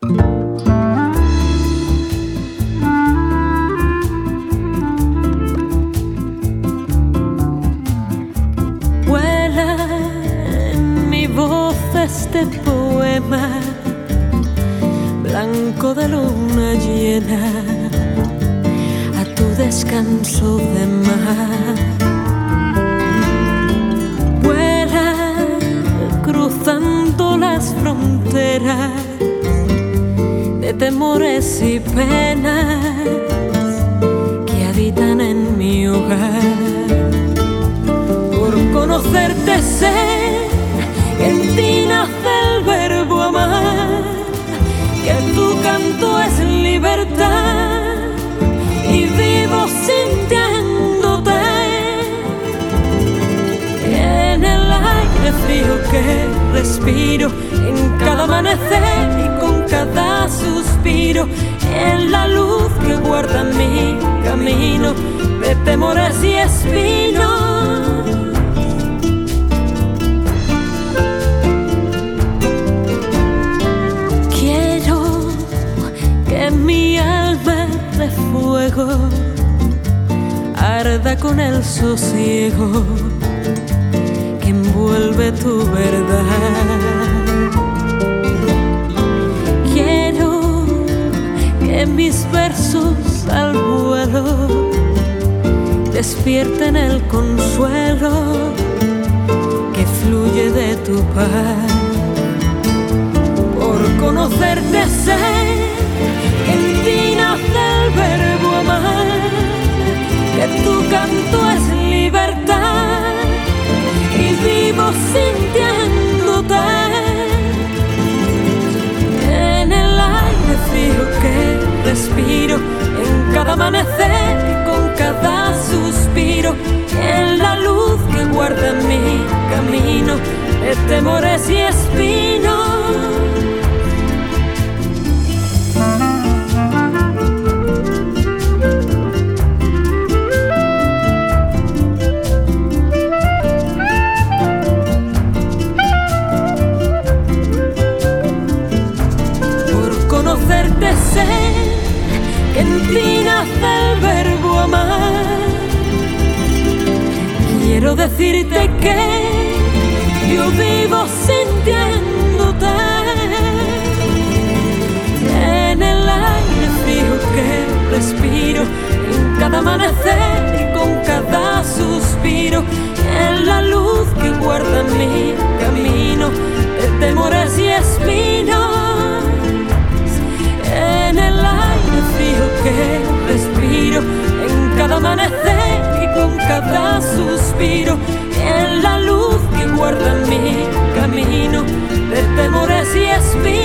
Vuela en mi voz este poema blanco de luna llena a tu descanso de mar. Vuela cruzando las fronteras de temores y penas que habitan en mi hogar. Por conocerte sé que en ti nace el verbo amar, que tu canto es libertad y vivo sintiéndote en el aire frío que respiro, en cada amanecer y con cada suspiro, en la luz que guarda mi camino de temores y espinos. Mi alma de fuego arda con el sosiego que envuelve tu verdad. Quiero que mis versos al vuelo despierten el consuelo que fluye de tu paz. Por conocerte sé que en ti nace el verbo amar, que tu canto es libertad y vivo sintiéndote en el aire frío que respiro, en cada amanecer y con cada suspiro, en la luz que guarda mi camino de temores y espinos. Conocerte sé que en ti nace el verbo amar. Quiero decirte que yo vivo sintiéndote en el aire frío que respiro, en cada amanecer y con cada suspiro, en la luz que guarda mi camino de temores y espinos. En el aire frío que respiro, en cada amanecer y con cada suspiro, en la luz que guarda mi camino de temores y espinos.